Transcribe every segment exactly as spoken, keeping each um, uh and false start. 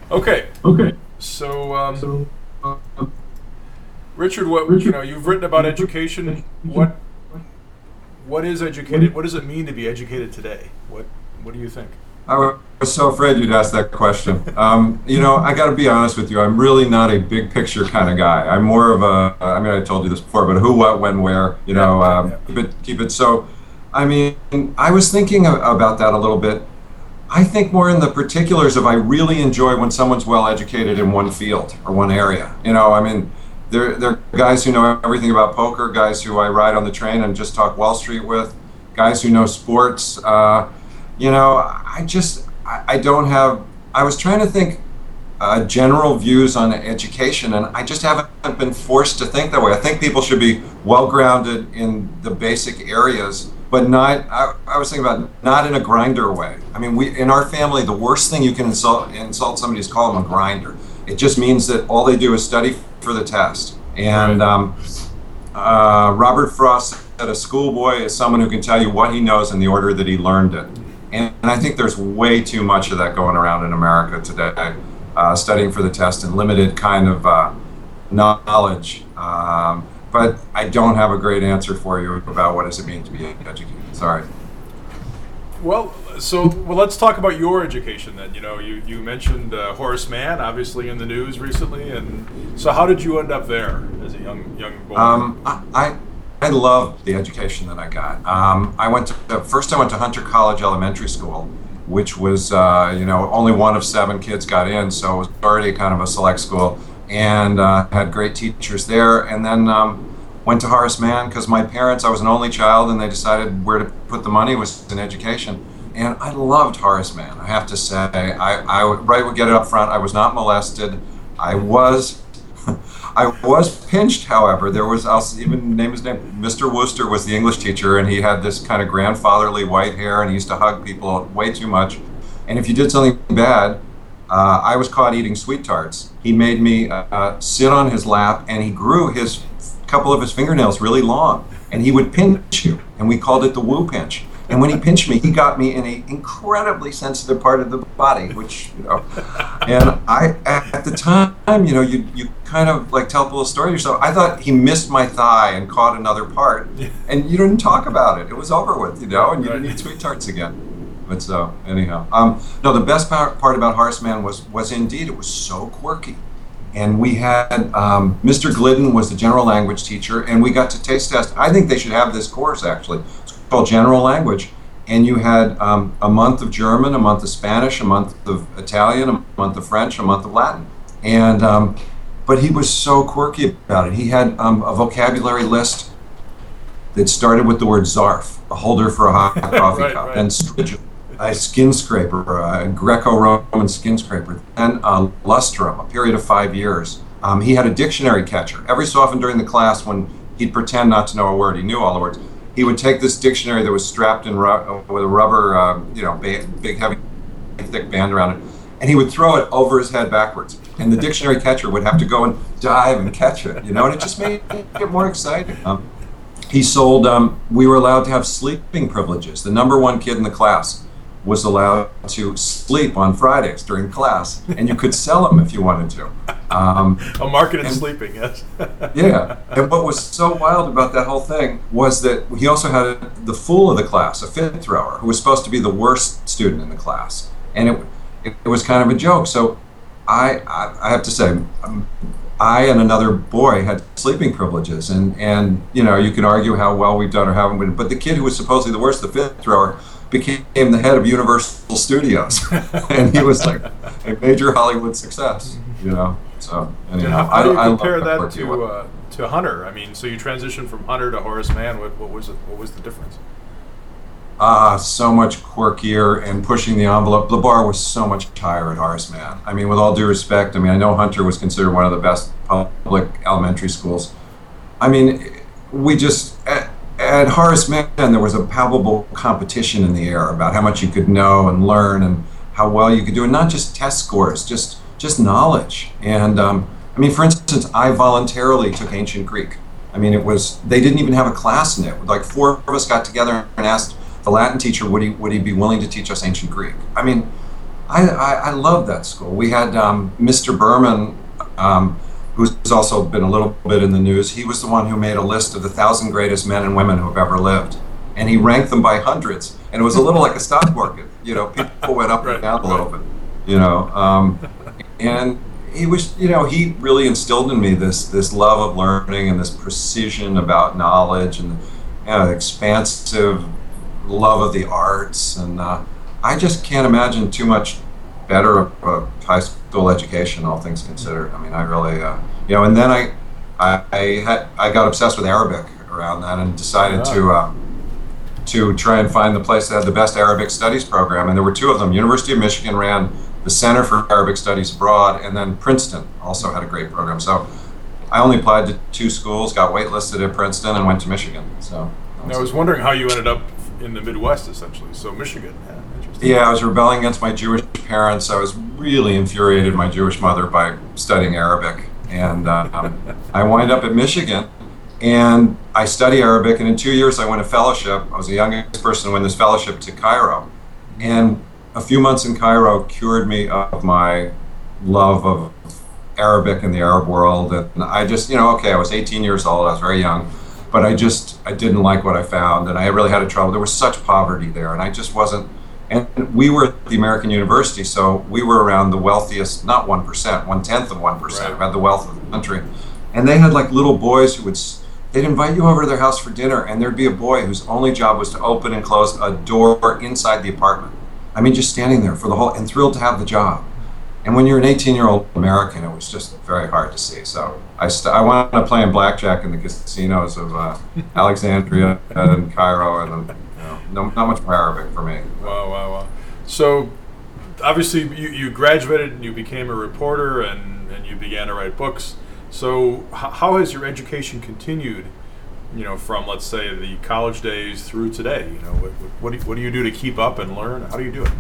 Okay, Okay, so um, so uh, Richard, what you Richard, know, you've written about education. education. What what is What is, educated? What does it mean to be educated today? What what do you think? I was so afraid you'd ask that question. Um, you know, I got to be honest with you. I'm really not a big picture kind of guy. I'm more of a, I mean, I told you this before, but who, what, when, where, you Yeah, know, yeah, um, yeah. keep it, keep it. So, I mean, I was thinking a- about that a little bit. I think more in the particulars of I really enjoy when someone's well educated in one field or one area. You know, I mean, there, there are guys who know everything about poker, guys who I ride on the train and just talk Wall Street with, guys who know sports. Uh, you know, I just, I, I don't have, I was trying to think uh, general views on education, and I just haven't been forced to think that way. I think people should be well grounded in the basic areas, but not. I, I was thinking about not in a grinder way. I mean, we in our family, the worst thing you can insult insult somebody is call them a grinder. It just means that all they do is study for the test. And Right. um, uh, Robert Frost said, "A schoolboy is someone who can tell you what he knows in the order that he learned it." And, and I think there's way too much of that going around in America today, uh, studying for the test and limited kind of uh, knowledge. Um, but I don't have a great answer for you about what does it mean to be educated. Sorry. Well, so well, let's talk about your education then. You know, you you mentioned uh, Horace Mann, obviously in the news recently, and so how did you end up there as a young young boy? Um, I, I I loved the education that I got. Um, I went to first. I went to Hunter College Elementary School, which was uh, you know only one of seven kids got in, so it was already kind of a select school, and uh, had great teachers there. And then um, went to Horace Mann because my parents. I was an only child, and they decided where to put the money was in education. And I loved Horace Mann. I have to say, I I would, right would get it up front. I was not molested. I was. I was pinched, however. There was, I'll even name his name, Mister Wooster was the English teacher, and he had this kind of grandfatherly white hair, and he used to hug people way too much. And if you did something bad, uh, I was caught eating sweet tarts. He made me uh, sit on his lap, and he grew his couple of his fingernails really long, and he would pinch you, and we called it the woo pinch. And when he pinched me, he got me in a incredibly sensitive part of the body, which, you know, and I, at the time, you know, you you kind of like tell a little story to yourself. I thought he missed my thigh and caught another part, and you didn't talk about it. It was over with, you know, and you Right. didn't eat sweet tarts again. But so, anyhow, um, no, the best part, part about Horace Mann was, was indeed, it was so quirky. And we had, um, Mister Glidden was the general language teacher, and we got to taste test. I think they should have this course, actually. Called general language, and you had um, a month of German, a month of Spanish, a month of Italian, a month of French, a month of Latin, and um, but he was so quirky about it. He had um, a vocabulary list that started with the word zarf, a holder for a hot coffee Right, cup, right. then strigil, a skin scraper, a Greco-Roman skin scraper, then a lustrum, a period of five years. Um, he had a dictionary catcher. Every so often during the class, when he'd pretend not to know a word, he knew all the words. He would take this dictionary that was strapped in ru- with a rubber, uh, you know, ba- big, heavy, thick band around it, and he would throw it over his head backwards. And the dictionary catcher would have to go and dive and catch it, you know, and it just made it more exciting. Um, he sold, um, we were allowed to have sleeping privileges. The number one kid in the class was allowed to sleep on Fridays during class, and you could sell them if you wanted to. Um, A market in and- sleeping, yes. yeah, and what was so wild about that whole thing was that he also had the fool of the class, a fifth thrower, who was supposed to be the worst student in the class, and it it, it was kind of a joke. So I I, I have to say, um, I and another boy had sleeping privileges, and and you know you can argue how well we've done or haven't been, but the kid who was supposedly the worst, the fifth thrower, became the head of Universal Studios, and he was like a major Hollywood success, you know. So And anyhow, how, how do you I, I love compare that quirky to one. uh, to Hunter? I mean, so you transitioned from Hunter to Horace Mann. What, what was it? What was the difference? Ah, so much quirkier and pushing the envelope. The bar was so much higher at Horace Mann. I mean, with all due respect, I mean, I know Hunter was considered one of the best public elementary schools. I mean, we just, at, at Horace Mann, there was a palpable competition in the air about how much you could know and learn and how well you could do, and not just test scores, just just knowledge. And um, I mean, for instance, I voluntarily took ancient Greek. I mean, it was, they didn't even have a class in it. Like four of us got together and asked the Latin teacher, would he would he be willing to teach us ancient Greek? I mean, I, I, I love that school. We had um, Mister Berman, um, who's also been a little bit in the news. He was the one who made a list of the thousand greatest men and women who have ever lived. And he ranked them by hundreds. And it was a little like a stock market. You know, people went up right, and down a right. little bit, you know. Um, and he was, you know, he really instilled in me this this love of learning and this precision about knowledge and, you know, expansive love of the arts. And uh, I just can't imagine too much better of a high school education, all things considered. I mean, I really, uh, you know, and then I, I, I had, I got obsessed with Arabic around that and decided Oh. to, uh, to try and find the place that had the best Arabic studies program. And there were two of them. University of Michigan ran the Center for Arabic Studies Abroad, and then Princeton also had a great program. So I only applied to two schools, got waitlisted at Princeton, and went to Michigan. So And I was wondering how you ended up in the Midwest, essentially. So Michigan, yeah, interesting. yeah, I was rebelling against my Jewish parents. I was really infuriated my Jewish mother by studying Arabic, and uh, um, I wind up at Michigan, and I study Arabic. And in two years, I won a fellowship. I was the youngest person to win this fellowship to Cairo, and a few months in Cairo cured me of my love of Arabic and the Arab world. And I just, you know, okay, I was eighteen years old. I was very young. But I just, I didn't like what I found, and I really had a trouble. There was such poverty there, and I just wasn't, and we were at the American University, so we were around the wealthiest, not one percent, one-tenth of one percent, Right. about the wealth of the country. And they had like little boys who would, s- they'd invite you over to their house for dinner, and there'd be a boy whose only job was to open and close a door inside the apartment. I mean, just standing there for the whole, and thrilled to have the job. And when you're an eighteen-year-old American, it was just very hard to see. So I, st- I wound up playing blackjack in the casinos of uh, Alexandria and Cairo, and then, you know, no, not much more Arabic for me. Wow, wow, wow. So obviously you, you graduated and you became a reporter and, and you began to write books. So h- how has your education continued, you know, from, let's say, the college days through today? You know, what, what, do, you, what do you do to keep up and learn? How do you do it?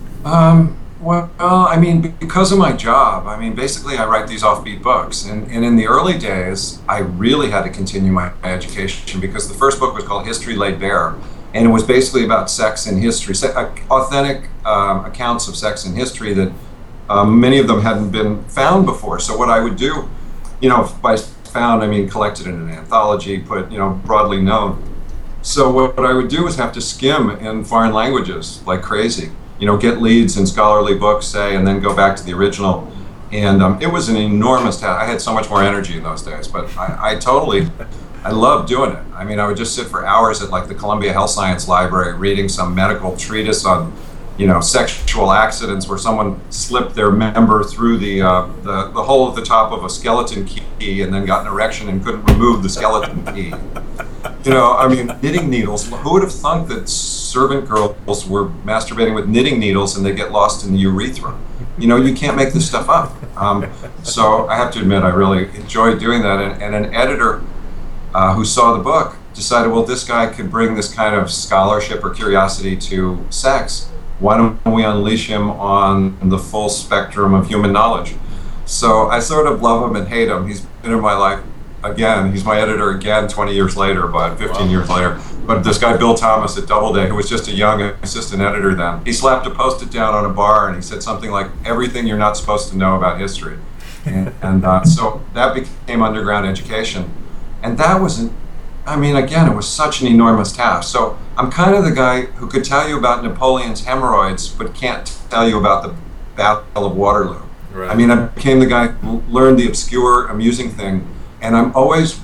Um, well, I mean, because of my job, I mean, basically I write these offbeat books. And, and in the early days, I really had to continue my, my education because the first book was called History Laid Bare. And it was basically about sex in history, se- uh, authentic um, accounts of sex in history that um, many of them hadn't been found before. So what I would do, you know, by found, I mean collected in an anthology, put, you know, broadly known. So what, what I would do is have to skim in foreign languages like crazy. You know, get leads in scholarly books, say, and then go back to the original. And um, it was an enormous task. I had so much more energy in those days, but I, I totally, I loved doing it. I mean, I would just sit for hours at like the Columbia Health Science Library reading some medical treatise on, you know, sexual accidents where someone slipped their member through the, uh, the the hole at the top of a skeleton key and then got an erection and couldn't remove the skeleton key. You know, I mean, knitting needles. Who would have thunk that servant girls were masturbating with knitting needles and they get lost in the urethra? You know, you can't make this stuff up. Um, so I have to admit, I really enjoyed doing that. And, and an editor uh, who saw the book decided, well, this guy could bring this kind of scholarship or curiosity to sex. Why don't we unleash him on the full spectrum of human knowledge? So I sort of love him and hate him. He's been in my life again. He's my editor again twenty years later, but fifteen Wow. years later. But this guy, Bill Thomas at Doubleday, who was just a young assistant editor then, he slapped a post-it down on a bar and he said something like, everything you're not supposed to know about history. And, and uh, so that became underground education. And that wasn't, I mean, again, it was such an enormous task. So I'm kind of the guy who could tell you about Napoleon's hemorrhoids, but can't tell you about the Battle of Waterloo. Right. I mean, I became the guy who learned the obscure, amusing thing. And I'm always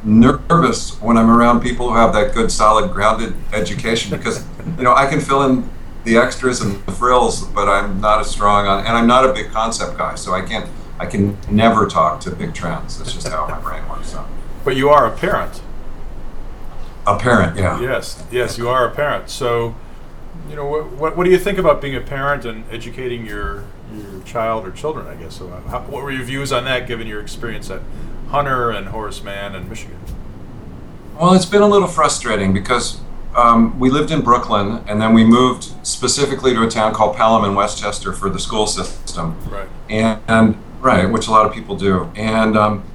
nervous when I'm around people who have that good, solid, grounded education because, you know, I can fill in the extras and the frills, but I'm not as strong on, and I'm not a big concept guy, so I can't, I can never talk to big trends. That's just how my brain works. So. But you are a parent. A parent, yeah. Yes, yes, you are a parent. So, you know, what, what, what do you think about being a parent and educating your your child or children, I guess? So how, what were your views on that, given your experience at Hunter and Horace Mann and Michigan? Well, it's been a little frustrating because um, we lived in Brooklyn and then we moved specifically to a town called Pelham in Westchester for the school system. Right. And, and right, which a lot of people do. And um,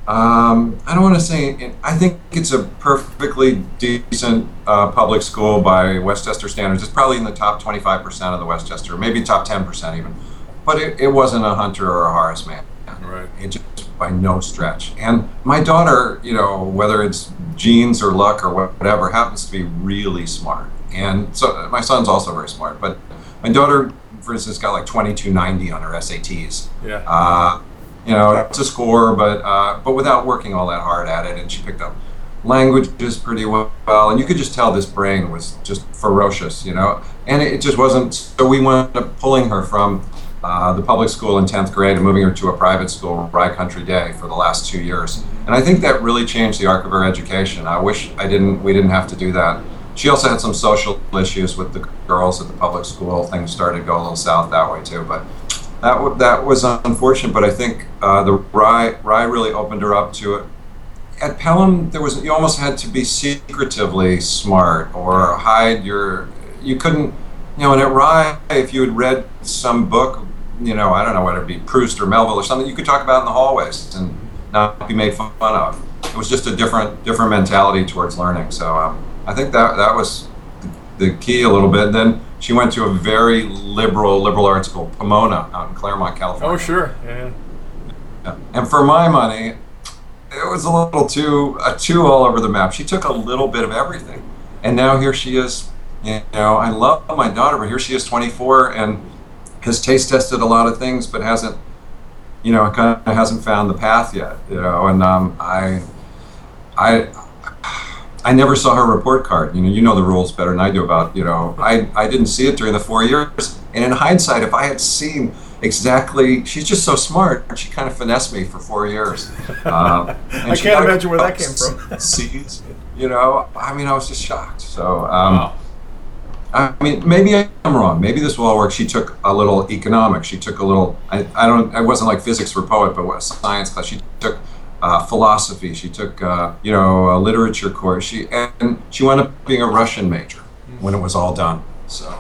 Um, I don't want to say, I think it's a perfectly decent uh, public school by Westchester standards. It's probably in the top twenty-five percent of the Westchester, maybe top ten percent even. But it, it wasn't a Hunter or a Horace Mann. Right. It just by no stretch. And my daughter, you know, whether it's genes or luck or whatever, happens to be really smart. And so my son's also very smart. But my daughter, for instance, got like twenty-two ninety on her S A Ts. Yeah. Uh, you know, it's a score, but uh, but without working all that hard at it. And she picked up languages pretty well. And you could just tell this brain was just ferocious, you know. And it just wasn't. So we wound up pulling her from Uh, the public school in tenth grade and moving her to a private school, Rye Country Day, for the last two years. And I think that really changed the arc of her education. I wish I didn't, we didn't have to do that. She also had some social issues with the girls at the public school. Things started to go a little south that way too, but that w- that was unfortunate. But I think uh, the Rye, Rye really opened her up to it. At Pelham, there was, you almost had to be secretively smart or hide your, you couldn't, you know, and at Rye, if you had read some book, you know, I don't know whether it be Proust or Melville or something, you could talk about in the hallways and not be made fun of. It was just a different different mentality towards learning. So um, I think that that was the key a little bit. And then she went to a very liberal liberal arts school, Pomona, out in Claremont, California. Oh, sure, yeah. Yeah. And for my money, it was a little too uh, too all over the map. She took a little bit of everything, and now here she is. You know, I love my daughter, but here she is, twenty-four, and has taste tested a lot of things, but hasn't, you know, kind of hasn't found the path yet. You know, and um, I, I, I never saw her report card. You know, you know the rules better than I do about. You know, I I didn't see it during the four years, and in hindsight, if I had seen exactly, she's just so smart. She kind of finessed me for four years. Um, and I she can't got imagine where that came from. C's, you know, I mean, I was just shocked. So. Um, Wow. I mean, maybe I'm wrong. Maybe this will all work. She took a little economics. She took a little. I, I don't. I wasn't like physics for poet, but what science class. She took uh, philosophy. She took uh, you know a literature course. She and she wound up being a Russian major when it was all done. So.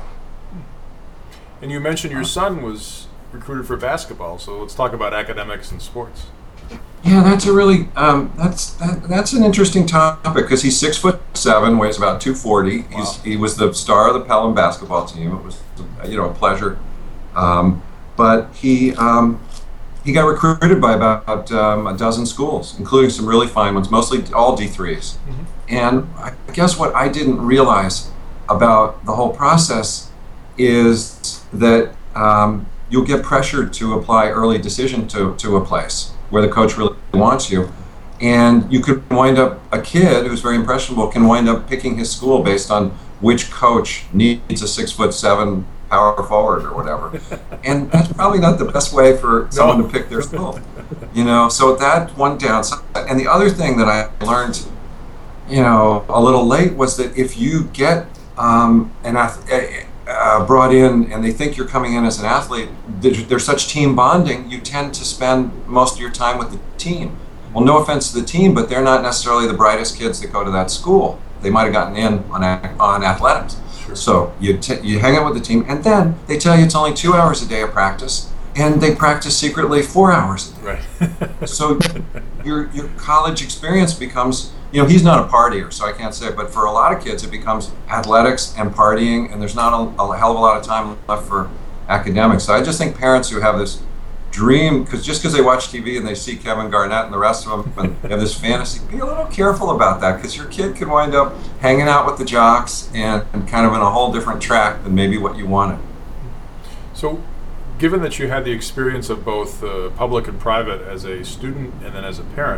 And you mentioned your son was recruited for basketball. So let's talk about academics and sports. Yeah, that's a really um, that's that, that's an interesting topic because he's six foot seven, weighs about two forty. He's Wow. He was the star of the Pelham basketball team. It was you know a pleasure, um, but he um, he got recruited by about um, a dozen schools, including some really fine ones, mostly all D threes. Mm-hmm. And I guess what I didn't realize about the whole process is that um, you'll get pressured to apply early decision to to a place where the coach really wants you. And you could wind up, a kid who's very impressionable can wind up picking his school based on which coach needs a six foot seven power forward or whatever. And that's probably not the best way for someone No. to pick their school. You know, so that one downside. And the other thing that I learned, you know, a little late was that if you get um, an ath- uh, brought in and they think you're coming in as an athlete, there's, there's such team bonding, you tend to spend most of your time with the team. Well, no offense to the team, but they're not necessarily the brightest kids that go to that school. They might have gotten in on a- on athletics. Sure. So you t- you hang out with the team, and then they tell you it's only two hours a day of practice, and they practice secretly four hours a day. Right. So your your college experience becomes, you know, he's not a partier, so I can't say it, but for a lot of kids, it becomes athletics and partying, and there's not a, a hell of a lot of time left for academics. So I just think parents who have this dream, because just because they watch T V and they see Kevin Garnett and the rest of them, and they have this fantasy, be a little careful about that, because your kid could wind up hanging out with the jocks and, and kind of in a whole different track than maybe what you wanted. So, given that you had the experience of both uh, public and private as a student and then as a parent,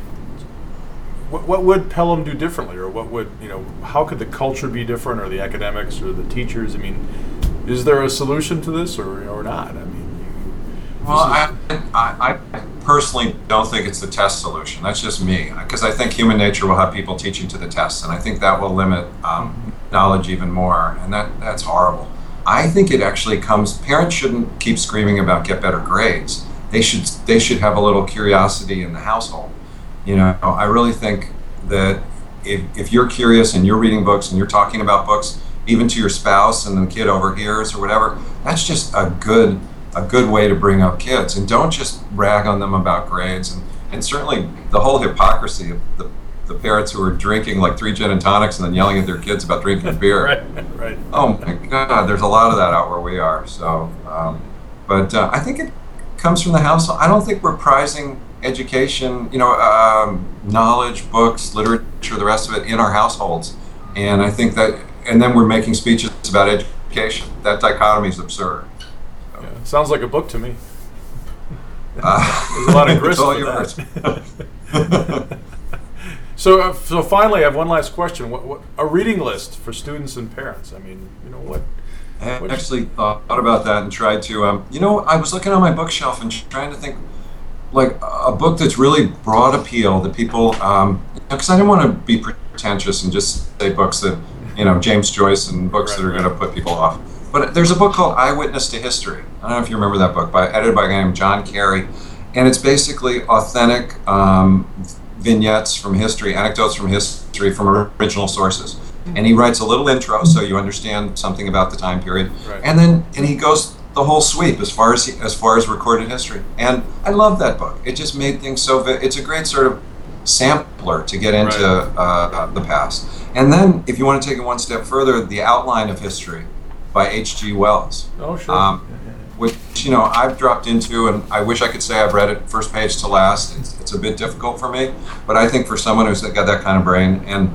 what, what would Pelham do differently, or what would, you know, how could the culture be different, or the academics, or the teachers? I mean, is there a solution to this, or or not? I mean, you, Well, I, I, I personally don't think it's the test solution. That's just me, because I think human nature will have people teaching to the test, and I think that will limit um, knowledge even more, and that that's horrible. I think it actually comes. Parents shouldn't keep screaming about get better grades. They should they should have a little curiosity in the household. You know, I really think that if if you're curious and you're reading books and you're talking about books, even to your spouse, and the kid overhears or whatever, that's just a good a good way to bring up kids. And don't just rag on them about grades. And and certainly the whole hypocrisy of the, the parents who are drinking like three gin and tonics and then yelling at their kids about drinking beer. Right, right. Oh my God, there's a lot of that out where we are. So, um, but uh, I think it comes from the household. I don't think we're prizing education, you know, um, knowledge, books, literature, the rest of it in our households. And I think that, and then we're making speeches about education. That dichotomy is absurd. So, yeah, sounds like a book to me. uh, There's a lot of grist it's all for yours. that. So, uh, so finally, I have one last question. What, what, a reading list for students and parents. I mean, you know what? I actually thought about that and tried to, um, you know, I was looking on my bookshelf and trying to think, like, a book that's really broad appeal that people, um, because I didn't want to be pretentious and just say books that, you know, James Joyce and books Right, that are right. going to put people off. But there's a book called Eyewitness to History. I don't know if you remember that book, by edited by a guy named John Carey, and it's basically authentic um, vignettes from history, anecdotes from history from original sources. And he writes a little intro so you understand something about the time period, Right. and then and he goes the whole sweep as far as he, as far as recorded history. And I love that book. It just made things so. Vi- it's a great sort of sampler to get into Right. uh, the past. And then, if you want to take it one step further, The Outline of History by H G Wells. Oh, sure. Um, which, you know, I've dropped into, and I wish I could say I've read it first page to last. It's, it's a bit difficult for me, but I think for someone who's got that kind of brain, and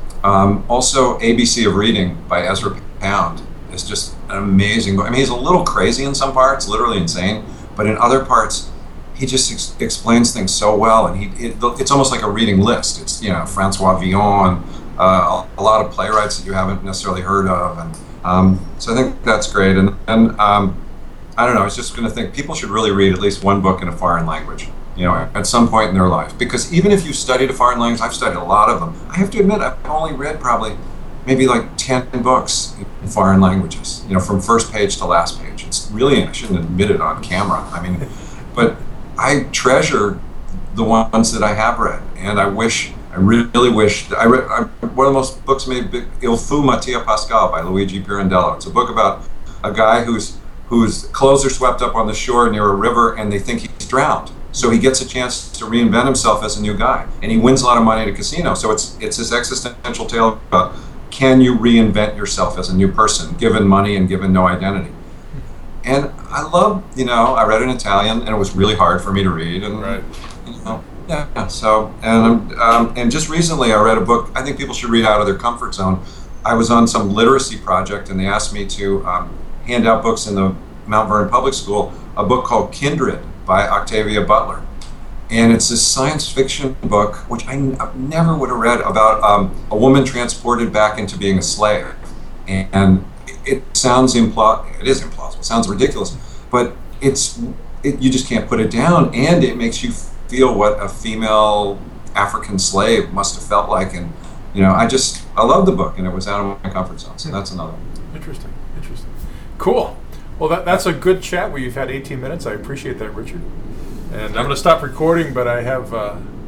um, also A B C of Reading by Ezra Pound is just an amazing book. I mean, he's a little crazy in some parts, literally insane, but in other parts, he just ex- explains things so well, and he it, it's almost like a reading list. It's, you know, Francois Villon, uh, a, a lot of playwrights that you haven't necessarily heard of, and um, so I think that's great. And and um, I don't know, I was just going to think people should really read at least one book in a foreign language, you know, at some point in their life. Because even if you studied a foreign language, I've studied a lot of them. I have to admit, I've only read probably maybe like ten books in foreign languages, you know, from first page to last page. It's really, I shouldn't admit it on camera. I mean, but I treasure the ones that I have read, and I wish, I really wish, that I read, I, one of the most books made, big, Il Fu Mattia Pascal by Luigi Pirandello. It's a book about a guy who's whose clothes are swept up on the shore near a river, and they think he's drowned. So he gets a chance to reinvent himself as a new guy, and he wins a lot of money at a casino. So it's it's this existential tale about, can you reinvent yourself as a new person, given money and given no identity? And I love, you know, I read it in Italian, and it was really hard for me to read. And, Right. you know, yeah, so, and um, and just recently I read a book I think people should read out of their comfort zone. I was on some literacy project, and they asked me to um, hand out books in the Mount Vernon Public School, a book called Kindred by Octavia Butler. And it's this science fiction book, which I n- never would have read, about um, a woman transported back into being a slave. And it, it sounds impl- it is implausible, it sounds ridiculous, but it's it, you just can't put it down, and it makes you feel what a female African slave must have felt like. And, you know, I just, I love the book, and it was out of my comfort zone, so that's another one. Interesting. Interesting. Cool. Well, that, that's a good chat where you've had eighteen minutes. I appreciate that, Richard. And I'm going to stop recording, but I have uh,